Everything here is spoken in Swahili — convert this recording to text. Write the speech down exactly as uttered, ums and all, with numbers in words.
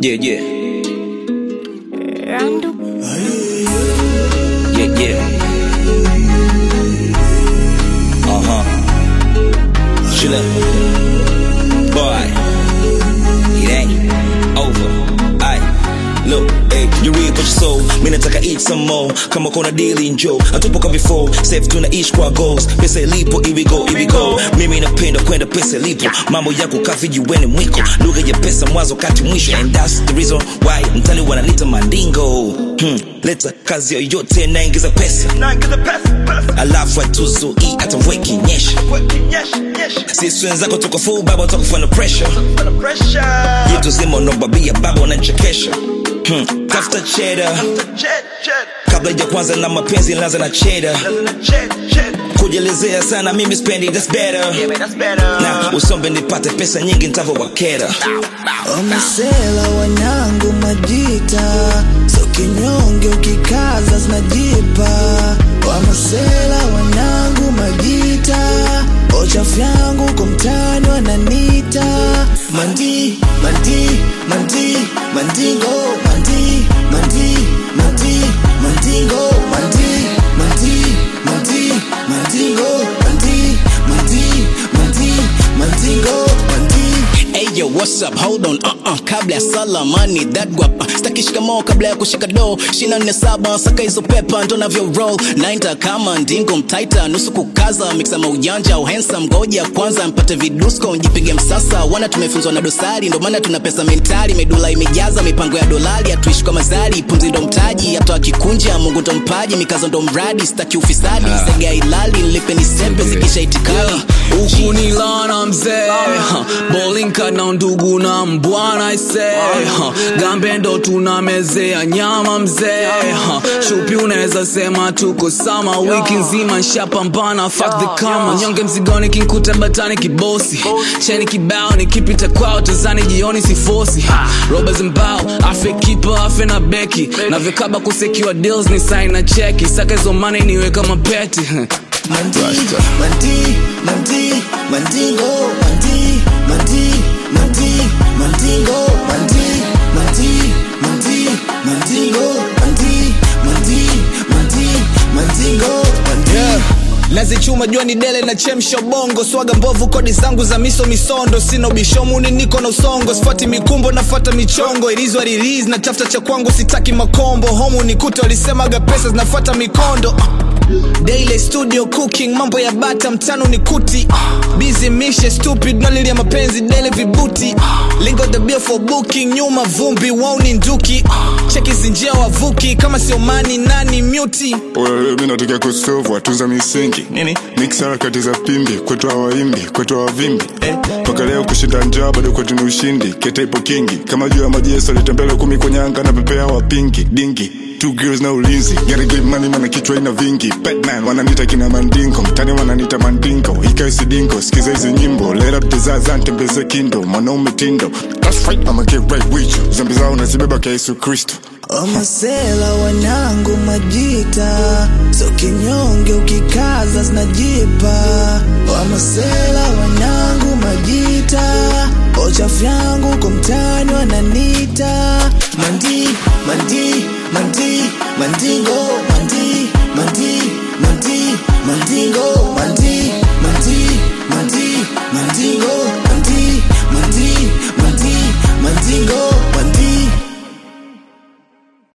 Yeah, yeah. Randu. Yeah, yeah. Uh-huh. Chill up. Boy. It ain't over. Aye. Look, hey, you read what you sold. Mimi nataka eat some more. Kama kuna daily enjoy. Atupoka before. Safe tunaishi kwa goals. Pesa ilipo, here we go, here we go. Mimi napenda kwenda pesa ilipo. Mambo yako kafi jiweni mwiko. Lugha ya pesa mwanzo kati mwisho. And that's the reason why mtani wanalita mandingo. Hmm, leta kazi yoyote naingiza pesa. Alafu atuzo hii hata mvua ikinyesha. Sisi wenzako tuko full baba tuko fana pressure. Yetu zima unobabia baba unanichekesha. Hmm, tafuta cheddar. Kabla ya kwanza na mapenzi lanza na cheddar. Kujelezea sana mimi spendi that's better. Na usombe nipate pesa nyingi nitavo wakera. Omasela wanangu majita, so kinyonge ukikaza zinajipa. Omasela wanangu majita, ochafu yangu kwa mtani wananita. Mandi, mandi, mandi, mandingo. Mandi, mandi, mandi, mandingo. Mandi, mandi, mandi, mandingo. Mandi, mandi, mandi, mandingo. Mandi. Hey yo, what's up? Hold on, uh-uh, kabla ya salamani that guap uh, staki shikamoo kabla ya kushika do. Shina nne saba, saka hizo pepa, ndo navyo roll. Nainta kama ndingo mtaita, nusu kukaza. Mixa maujanja, handsome, ngoja kwanza mpate vidusko, njipige msasa. Wana tumefunzwa na dosari, ndo maana tuna pesa mentali. Medula imejaza, mipango ya dolari, atuishi kwa mazari. Pumzi ndo mtaji, atoa kikunja, Mungu ndo mpaji. Mikazo ndo mradi, staki ufisadi. ah. Sega ilali, nilipe ni sempe, zikisha itikali. Uku ni lana mzee, bowling na ndugu na mbwana ise, gambe ndo tunamezea nyama mzee. Shupi unaweza sema tuko sama, wiki nzima nshapambana fuck the kama. Nyonge mzigoni kinkuta batani kibosi, cheni kibao nikipita kwao tazani jioni sifosi. Robbers mbao, afe keeper, afe na beki. Na vikaba kusekiwa deals ni sign na cheki. Saka hizo money niwe kama peti. Mandi, mandi, mandi, mandingo. Mandi, mandi, mandi, mandingo. Mandi, mandi, mandi, mandingo. Mandi, mandi, mandi, mandingo. Mandi. Nazichuma jua ni dele na chemsha bongo. Swaga mbovu kodi zangu za miso misondo. Sino bishomu ni niko na usongo. Sfati mikumbo nafata michongo. It is what it is na tafta cha kwangu sitaki makombo. Homu nikuta walisemaga pesa zinafata mikondo. Daily studio cooking, mambo ya bata mtano ni kuti. Busy mishe stupid, nalilia mapenzi daily vibuti. Lingo the bill for booking, nyuma vumbi, wao ni nduki. Cheki zinjia wavuki, kama sio mani nani muti. Oya mimi nataka kusolve watunza misingi. Nini? Mix harakati za pimbi, kwetu hawaimbi, kwetu hawavimbi. Eh, paka leo kushinda njaa bado kwetu ni ushindi. Keta ipo kingi, kama juu ya maji Yesu alitembele kumi kwenye anga na pepea wapingi, dingi. Two girls na ulinzi, gotta get money mana kichwa ina vingi. Batman wananita kina mandingo, mtani wananita mandingo. Ika isi dingo, skiza hizi nyimbo. Let up the zaza ntembeze kindo, mwanaume tindo. That's right, I'ma get right with you. Zambi zao nazibeba kwa Yesu Kristo. Omasela wanangu majita, so kinyonge ukikaza zinajipa. Omasela wanangu majita, ochafu yangu kwa mtani wananita. Mandi, mandi, mandi, mandingo. Mandi, mandi, mandi, mandingo. Mandi, mandi, mandi, mandingo. Mandi, mandi, mandi, mandingo.